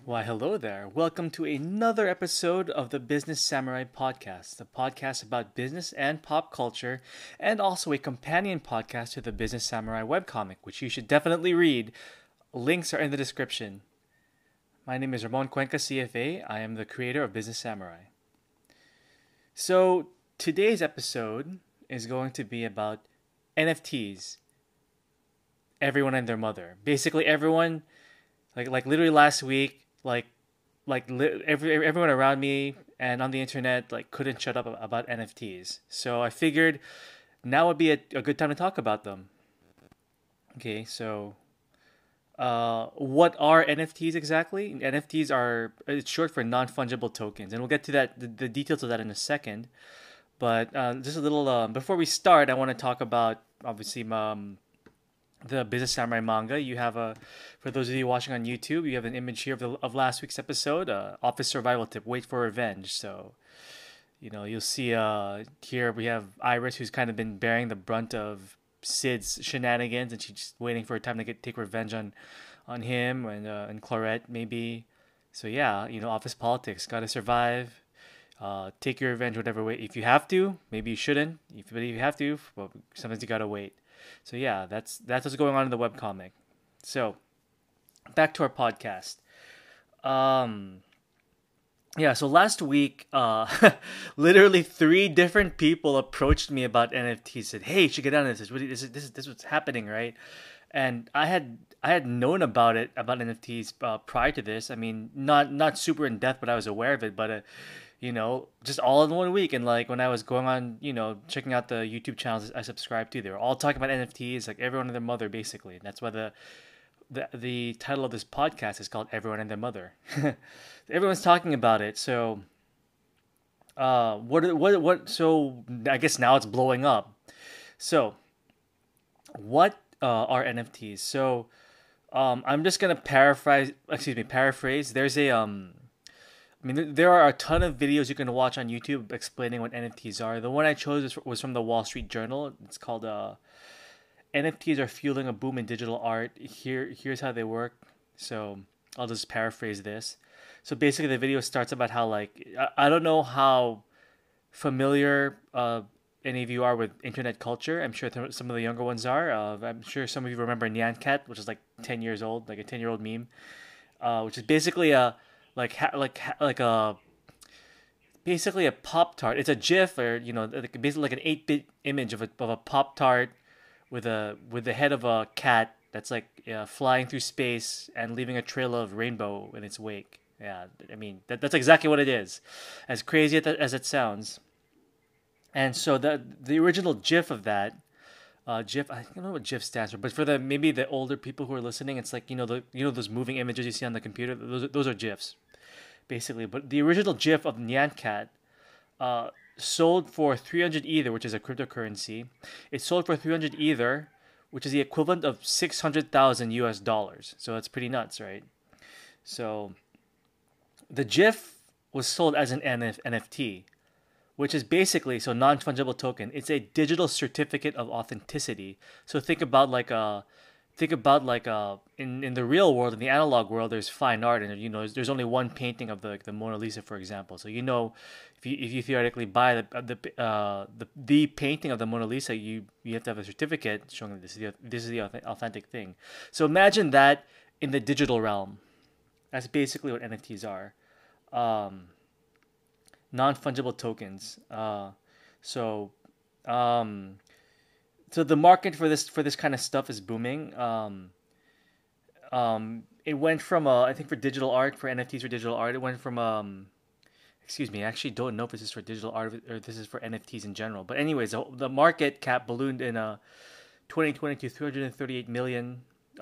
Why, hello there. Welcome to another episode of the Business Samurai Podcast, the podcast about business and pop culture, and also a companion podcast to the Business Samurai webcomic, which you should definitely read. Links are in the description. My name is Ramon Cuenca, CFA. I am the creator of Business Samurai. So, today's episode is going to be about NFTs. Everyone and their mother. Basically, everyone, like literally last week, everyone around me and on the internet couldn't shut up about NFTs. So I figured now would be a good time to talk about them. Okay, so what are NFTs exactly? NFTs are it's short for non-fungible tokens, and we'll get to the details of that in a second. But just a little before we start, I want to talk about obviously the Business Samurai manga. You have for those of you watching on YouTube, you have an image here of last week's episode, Office Survival Tip, Wait for Revenge. So, you'll see here we have Iris, who's kind of been bearing the brunt of Sid's shenanigans, and she's just waiting for a time to take revenge on him and Clarette maybe. So yeah, office politics, gotta survive. Take your revenge whatever way. If you have to, maybe you shouldn't. But if you have to, well, sometimes you gotta wait. So yeah, that's what's going on in the webcomic. So back to our podcast. Yeah, so last week, literally three different people approached me about NFTs. Said, "Hey, you should get on this. This is what's happening, right?" And I had known about NFTs prior to this. I mean, not super in depth, but I was aware of it. But just all in one week. And like when I was going on, checking out the YouTube channels I subscribed to, they were all talking about NFTs, like everyone and their mother, basically. And that's why the title of this podcast is called Everyone and Their Mother. Everyone's talking about it. So, so I guess now it's blowing up. So, what are NFTs? So, I'm just gonna paraphrase. There's there are a ton of videos you can watch on YouTube explaining what NFTs are. The one I chose was from the Wall Street Journal. It's called NFTs are fueling a boom in digital art. Here's how they work. So I'll just paraphrase this. So basically, the video starts about how I don't know how familiar any of you are with internet culture. I'm sure some of the younger ones are. I'm sure some of you remember Nyan Cat, which is like 10 years old, like a 10-year-old meme, which is basically a basically a Pop Tart. It's a GIF, or basically like an 8-bit image of a Pop Tart with the head of a cat that's flying through space and leaving a trail of rainbow in its wake. Yeah, I mean that's exactly what it is, as crazy as it sounds. And so the original GIF of that. GIF, I don't know what GIF stands for, but for maybe the older people who are listening, it's like those moving images you see on the computer. Those are GIFs, basically. But the original GIF of Nyan Cat sold for 300 Ether, which is a cryptocurrency. It sold for 300 Ether, which is the equivalent of 600,000 US dollars. So that's pretty nuts, right? So the GIF was sold as an NFT, which is basically non-fungible token. It's a digital certificate of authenticity. So think about in the real world, in the analog world, there's fine art, and there's only one painting of the Mona Lisa, for example. So if you theoretically buy the painting of the Mona Lisa, you have to have a certificate showing that this is the authentic thing. So imagine that in the digital realm. That's basically what NFTs are. Non-fungible tokens. So the market for this kind of stuff is booming. It went from I think for digital art, for NFTs for digital art, it went from excuse me, I actually don't know if this is for digital art or this is for NFTs in general. But anyways, the market cap ballooned in 2020 to $338 million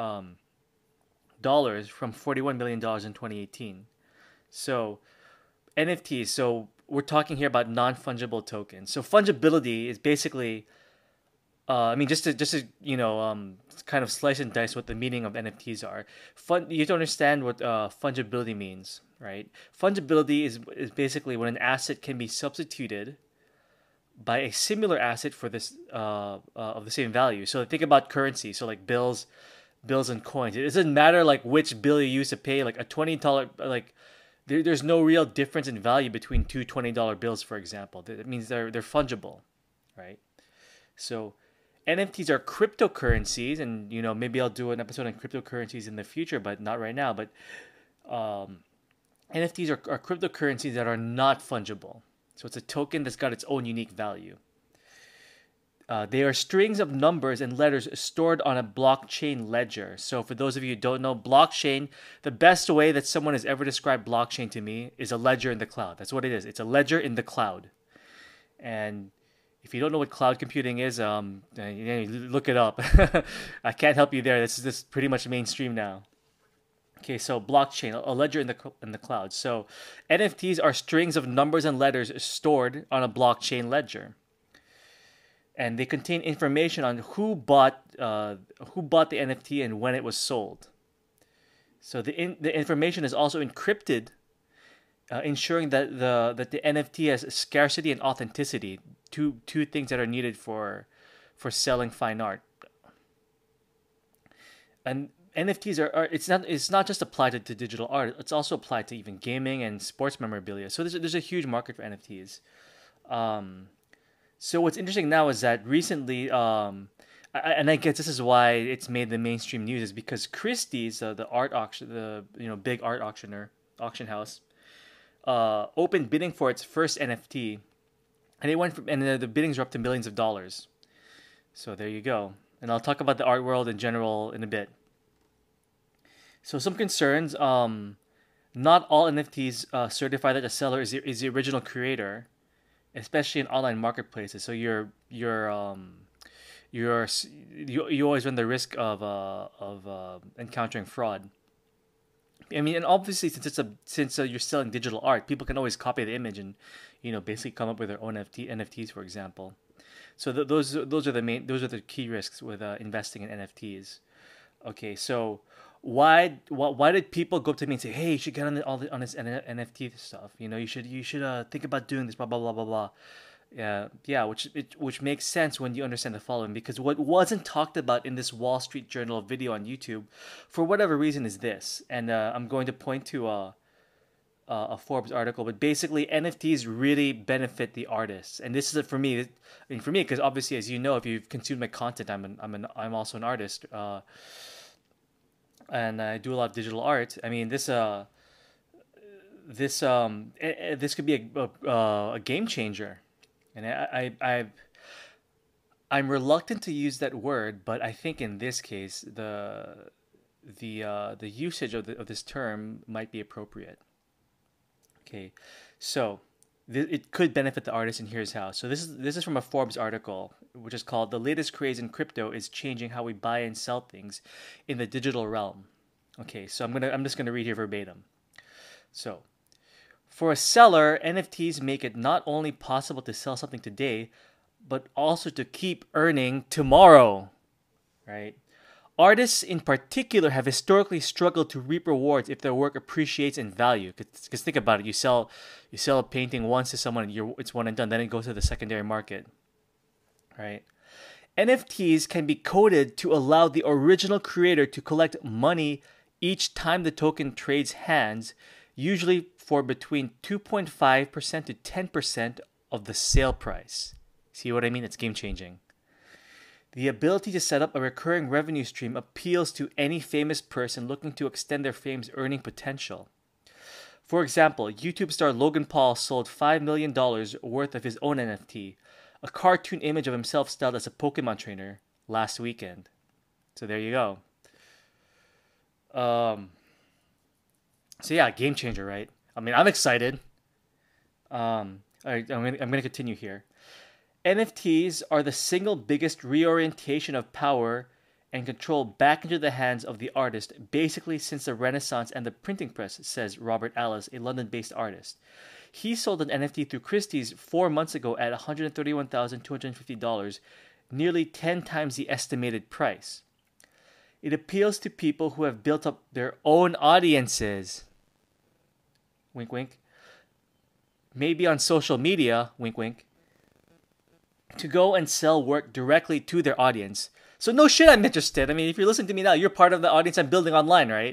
dollars from $41 million in 2018. So NFTs. So we're talking here about non-fungible tokens. So fungibility is basically, just to kind of slice and dice what the meaning of NFTs are. You have to understand what fungibility means, right? Fungibility is basically when an asset can be substituted by a similar asset for this of the same value. So think about currency. So like bills, bills and coins. It doesn't matter like which bill you use to pay. Like a $20, like there's no real difference in value between two $20 bills, for example. That means they're fungible, right? So NFTs are cryptocurrencies, and maybe I'll do an episode on cryptocurrencies in the future, but not right now. But um, NFTs are cryptocurrencies that are not fungible. So it's a token that's got its own unique value. They are strings of numbers and letters stored on a blockchain ledger. So for those of you who don't know, blockchain, the best way that someone has ever described blockchain to me is a ledger in the cloud. That's what it is. It's a ledger in the cloud. And if you don't know what cloud computing is, look it up. I can't help you there. This is pretty much mainstream now. Okay, so blockchain, a ledger in the cloud. So NFTs are strings of numbers and letters stored on a blockchain ledger, and they contain information on who bought the NFT and when it was sold. So the information is also encrypted, ensuring that the NFT has scarcity and authenticity, two things that are needed for selling fine art. And NFTs are it's not just applied to digital art. It's also applied to even gaming and sports memorabilia. So there's a huge market for NFTs. So what's interesting now is that recently, and I guess this is why it's made the mainstream news, is because Christie's, the art auction, the big art auction house, opened bidding for its first NFT, and the biddings were up to millions of dollars. So there you go. And I'll talk about the art world in general in a bit. So some concerns. Not all NFTs certify that the seller is the original creator, especially in online marketplaces. So you always run the risk of encountering fraud. I mean, and obviously since you're selling digital art, people can always copy the image and basically come up with their own NFTs, for example. So those are the key risks with investing in NFTs. Okay, so why did people go up to me and say, hey, you should get on this NFT stuff? You should think about doing this, blah blah blah blah blah. Yeah, which makes sense when you understand the following, because what wasn't talked about in this Wall Street Journal video on YouTube, for whatever reason, is this, and I'm going to point to a Forbes article, but basically NFTs really benefit the artists, and this is for me. I mean, for me, because obviously, as you know, if you've consumed my content, I'm also an artist. And I do a lot of digital art. I mean, this could be a game changer, and I'm reluctant to use that word, but I think in this case the usage of this term might be appropriate. Okay, so it could benefit the artist, and here's how. So this is from a Forbes article, which is called "The Latest Craze in Crypto is Changing How We Buy and Sell Things in the Digital Realm." Okay, so I'm just gonna read here verbatim. So, for a seller, NFTs make it not only possible to sell something today, but also to keep earning tomorrow. Right? Artists in particular have historically struggled to reap rewards if their work appreciates in value. Because think about it, you sell a painting once to someone, and it's one and done. Then it goes to the secondary market, right? NFTs can be coded to allow the original creator to collect money each time the token trades hands, usually for between 2.5% to 10% of the sale price. See what I mean? It's game changing. The ability to set up a recurring revenue stream appeals to any famous person looking to extend their fame's earning potential. For example, YouTube star Logan Paul sold $5 million worth of his own NFT, a cartoon image of himself styled as a Pokemon trainer, last weekend. So there you go. So yeah, game changer, right? I mean, I'm excited. All right, I'm gonna continue here. NFTs are the single biggest reorientation of power and control back into the hands of the artist, basically since the Renaissance and the printing press, says Robert Alice, a London-based artist. He sold an NFT through Christie's 4 months ago at $131,250, nearly 10 times the estimated price. It appeals to people who have built up their own audiences. Wink, wink. Maybe on social media, wink, wink, to go and sell work directly to their audience, So no shit, I'm interested. I mean, if you're listening to me now, you're part of the audience I'm building online, right?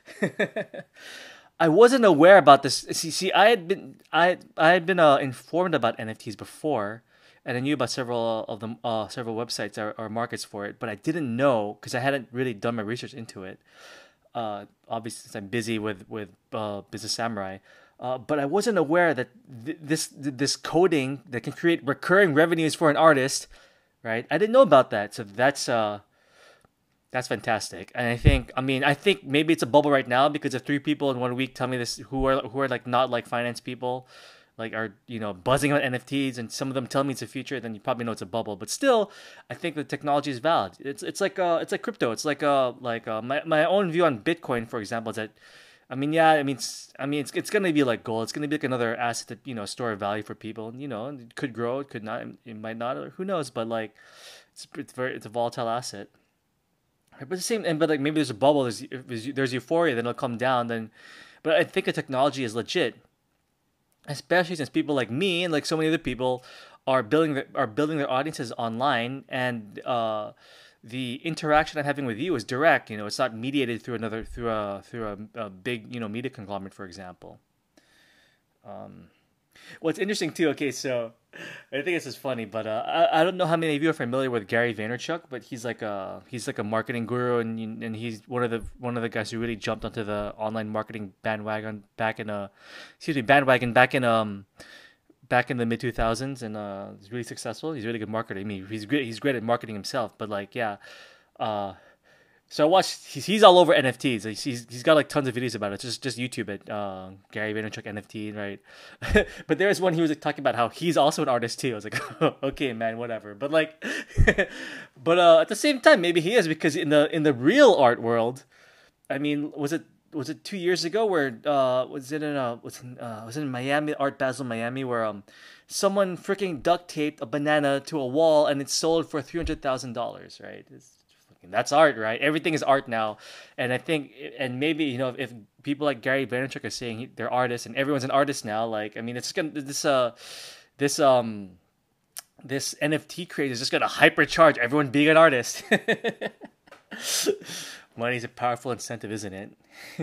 I wasn't aware about this. See, I had been informed about NFTs before, and I knew about several of them, several websites or markets for it, but I didn't know because I hadn't really done my research into it. Obviously, since I'm busy with Business Samurai, but I wasn't aware that this coding that can create recurring revenues for an artist, right? I didn't know about that, so that's fantastic. And I think maybe it's a bubble right now because if three people in 1 week tell me this who are like not like finance people, like are buzzing on NFTs, and some of them tell me it's a future, then you probably know it's a bubble. But still, I think the technology is valid. It's like crypto. It's like my own view on Bitcoin, for example, is that it's gonna be like gold. It's gonna be like another asset that store of value for people. It could grow, it could not, it might not, or who knows. But like, it's a volatile asset. But the same, and but like maybe there's a bubble. There's euphoria, then it'll come down. But I think the technology is legit, especially since people like me and like so many other people are building their audiences online, and the interaction I'm having with you is direct. It's not mediated through a big media conglomerate, for example. What's interesting too. Okay, so I think this is funny, but I don't know how many of you are familiar with Gary Vaynerchuk, but he's like a marketing guru, and he's one of the guys who really jumped onto the online marketing bandwagon back in the mid 2000s, and he's really successful. He's a really good marketer. I mean, he's great at marketing himself, but like yeah. Uh, so I watched. He's all over NFTs. He's got like tons of videos about it. Just YouTube it. Gary Vaynerchuk NFT, right? But there's one he was like, talking about how he's also an artist too. I was like, okay, man, whatever. But like, but at the same time, maybe he is, because in the real art world, I mean, was it 2 years ago where was it in Miami, Art Basel Miami, where someone freaking duct taped a banana to a wall and it sold for $300,000, right? That's art, right? Everything is art now, and I think, and maybe if people like Gary Vaynerchuk are saying they're artists and everyone's an artist now, like I mean, it's gonna this this NFT craze is just gonna hypercharge everyone being an artist. Money's a powerful incentive, isn't it?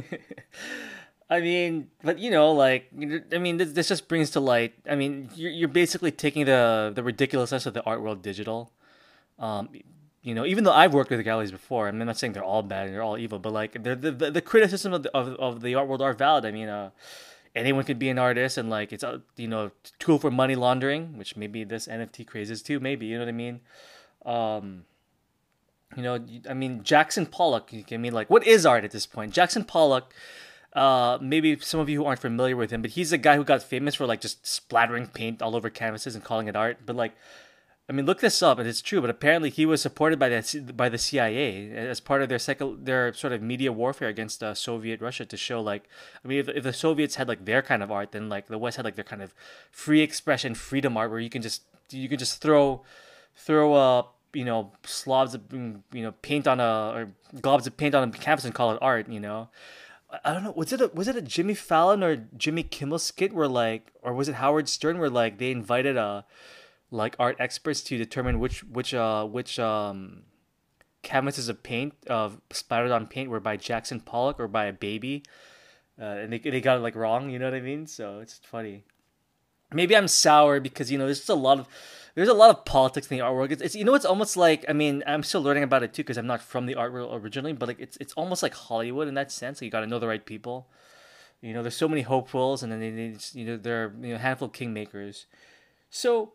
I mean, but like, I mean, this just brings to light. I mean, you're basically taking the ridiculousness of the art world digital. Um, even though I've worked with galleries before, I'm not saying they're all bad and they're all evil, but like the criticism of the art world are valid. I mean, anyone could be an artist, and like it's a tool for money laundering, which maybe this NFT craze is too. Maybe what I mean. Um, I mean, Jackson Pollock. I mean, like, what is art at this point? Jackson Pollock. Maybe some of you who aren't familiar with him, but he's a guy who got famous for like just splattering paint all over canvases and calling it art. But like, I mean, look this up, and it's true. But apparently, he was supported by the CIA as part of their sort of media warfare against Soviet Russia, to show like, I mean, if the Soviets had like their kind of art, then like the West had like their kind of free expression, freedom art, where you can just throw slobs of paint on or globs of paint on a canvas and call it art. I don't know. Was it a Jimmy Fallon or Jimmy Kimmel skit where like, or was it Howard Stern, where like they invited like art experts to determine which canvases of paint splattered on paint were by Jackson Pollock or by a baby, and they got it like wrong. You know what I mean? So it's funny. Maybe I'm sour because there's a lot of politics in the art world. It's almost like, I mean, I'm still learning about it too because I'm not from the art world originally, but like it's almost like Hollywood in that sense. Like, you got to know the right people. There's so many hopefuls, and then they just, there are a handful of kingmakers. So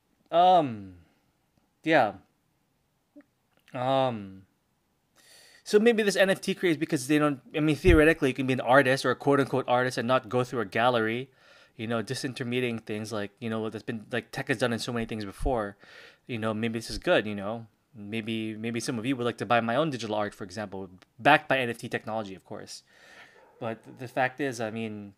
yeah. Um so maybe this NFT craze, because they don't, I mean, theoretically you can be an artist or a quote unquote artist and not go through a gallery, disintermediating things, like, that's been like tech has done in so many things before. Maybe this is good. Maybe some of you would like to buy my own digital art, for example, backed by NFT technology, of course. But the fact is, I mean,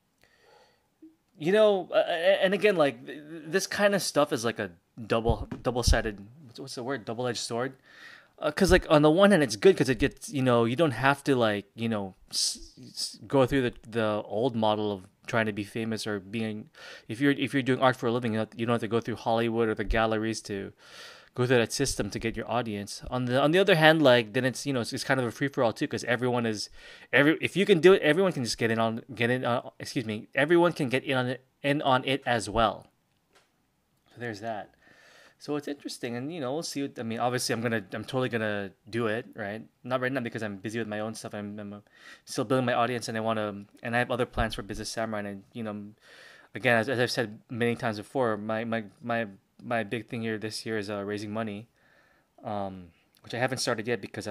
and again, like this kind of stuff is like a double-sided, what's the word, double-edged sword. Because like on the one hand, it's good because it gets, you don't have to like, go through the old model of trying to be famous, or being, if you're doing art for a living, you don't have to go through Hollywood or the galleries to go through that system to get your audience. On the other hand, like then it's it's kind of a free for all too, because everyone is every if you can do it, everyone can just get in on excuse me, everyone can get in on it as well. So there's that. So it's interesting, and we'll see. I mean, obviously, I'm totally gonna do it, right? Not right now because I'm busy with my own stuff. I'm still building my audience, and and I have other plans for Business Samurai. And again, as I've said many times before, my big thing here this year is raising money, which I haven't started yet because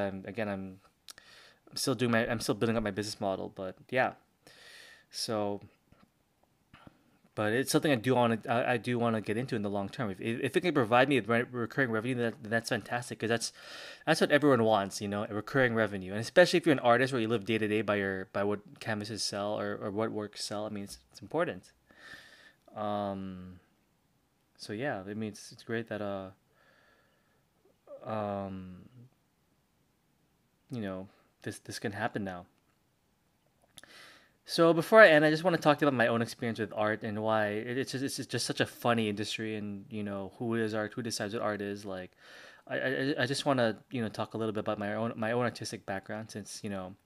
I'm still building up my business model. But yeah, so but it's something I do want to get into in the long term. If it can provide me with recurring revenue, that's fantastic because that's what everyone wants, a recurring revenue, and especially if you're an artist where you live day to day by what canvases sell or what works sell. I mean, it's important. Um, so yeah, I mean, it's great that um you know this can happen now. So before I end, I just want to talk about my own experience with art and why it's just such a funny industry, and who is art, who decides what art is. Like, I just want to talk a little bit about my own artistic background, since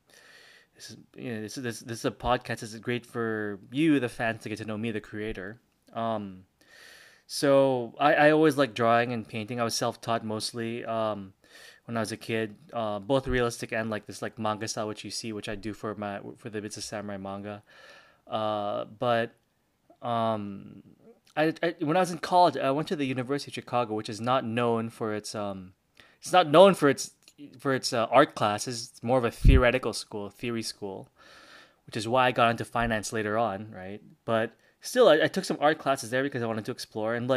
this is a podcast. This is great for you, the fans, to get to know me, the creator. Um, so I always like drawing and painting. I was self taught mostly. When I was a kid, both realistic and like this like manga style, which you see, which I do for the Bits of Samurai manga. But um, when I was in college, I went to the University of Chicago, which is not known for it's not known for its art classes. It's more of a theoretical school, theory school, which is why I got into finance later on, right? But still, I took some art classes there because I wanted to explore, and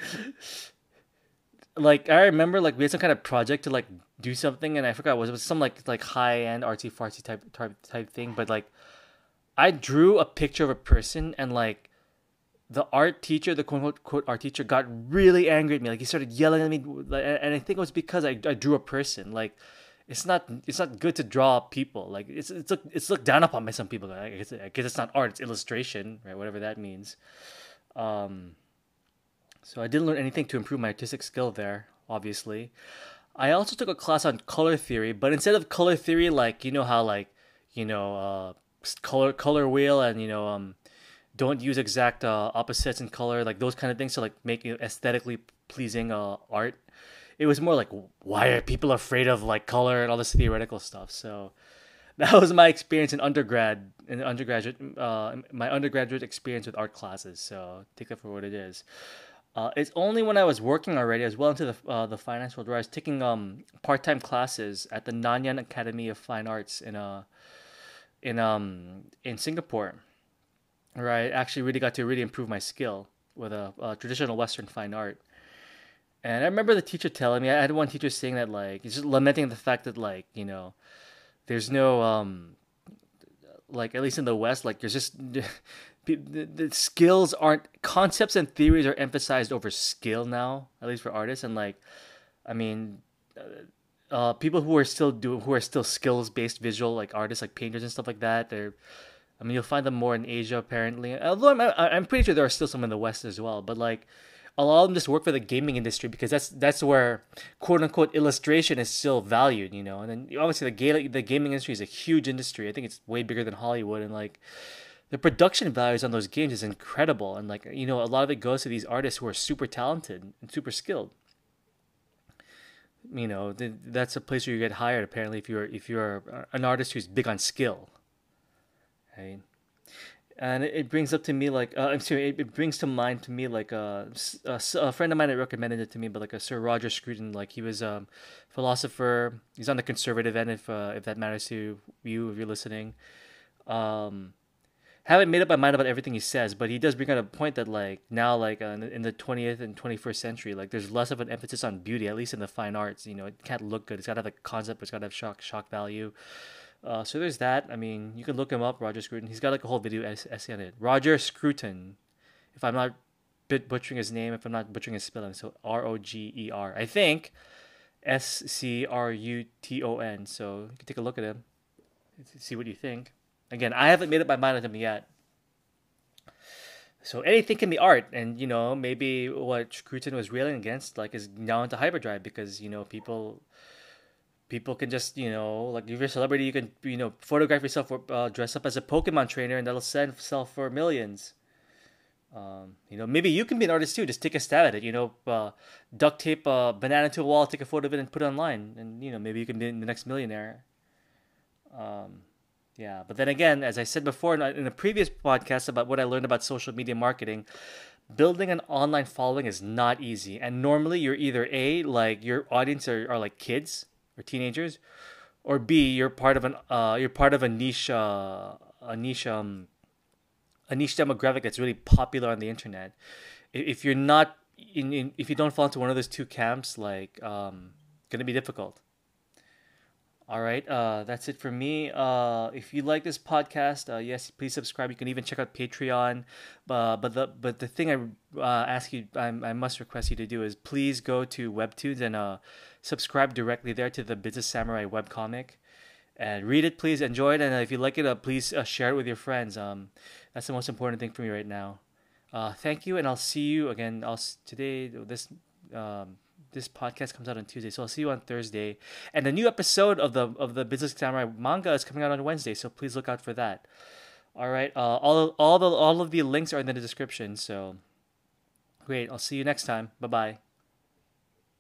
like I remember like we had some kind of project to like do something, and I forgot what it was, some like high end artsy fartsy type thing. But like I drew a picture of a person, and like the art teacher, the quote unquote art teacher, got really angry at me. Like he started yelling at me, and I think it was because I drew a person. Like it's not good to draw people. Like it's looked down upon by some people. I guess it's not art; it's illustration, right? Whatever that means. Um, so I didn't learn anything to improve my artistic skill there. Obviously, I also took a class on color theory, but instead of color theory, like how like color wheel, and don't use exact opposites in color, like those kind of things to like make aesthetically pleasing art. It was more like, why are people afraid of like color and all this theoretical stuff. So that was my experience in undergraduate my undergraduate experience with art classes. So take that for what it is. It's only when I was working already, as well into the finance world, where I was taking part time classes at the Nanyang Academy of Fine Arts in Singapore, where I actually really got to really improve my skill with a traditional Western fine art. And I remember the teacher telling me, I had one teacher saying that like he's just lamenting the fact that like there's no like at least in the West, like there's just the skills aren't, concepts and theories are emphasized over skill now, at least for artists. And like I mean, people who are still skills based visual like artists, like painters and stuff like that. I mean, you'll find them more in Asia apparently. Although I'm pretty sure there are still some in the West as well. But like a lot of them just work for the gaming industry because that's where quote unquote illustration is still valued, And then obviously the gaming industry is a huge industry. I think it's way bigger than Hollywood, and like the production values on those games is incredible. And like a lot of it goes to these artists who are super talented and super skilled. That's a place where you get hired apparently if you're an artist who's big on skill, right? And it brings up to me like I'm sorry, it brings to mind to me like a friend of mine that recommended it to me, but like a Sir Roger Scruton, like he was a philosopher. He's on the conservative end, if that matters to you if you're listening. Um, haven't made up my mind about everything he says, but he does bring out a point that like now like in the 20th and 21st century, like there's less of an emphasis on beauty, at least in the fine arts. It can't look good. It's got to have a concept. It's got to have shock value. So there's that. I mean, you can look him up, Roger Scruton. He's got like a whole video essay on it. Roger Scruton. If I'm not butchering his name, if I'm not butchering his spelling, so Roger. I think Scruton. So you can take a look at him, see what you think. Again, I haven't made up my mind on him yet. So anything can be art, and maybe what Scruton was railing against, like, is now into hyperdrive because people can just like if you're a celebrity, you can photograph yourself or dress up as a Pokemon trainer, and that'll sell for millions. Maybe you can be an artist too. Just take a stab at it. Duct tape a banana to a wall, take a photo of it, and put it online, and maybe you can be the next millionaire. Um, yeah, but then again, as I said before in a previous podcast about what I learned about social media marketing, building an online following is not easy. And normally you're either A, like your audience are like kids or teenagers, or B, you're part of a niche a niche demographic that's really popular on the internet. If you're not if you don't fall into one of those two camps, like gonna be difficult. All right, that's it for me. If you like this podcast, yes, please subscribe. You can even check out Patreon. But the thing I must request you to do is please go to Webtoons and subscribe directly there to the Business Samurai webcomic and read it. Please enjoy it, and if you like it, please share it with your friends. That's the most important thing for me right now. Thank you, and I'll see you again. Today um, this podcast comes out on Tuesday, so I'll see you on Thursday. And the new episode of the Business Samurai manga is coming out on Wednesday, so please look out for that. All right, all of the links are in the description. So great, I'll see you next time. Bye bye.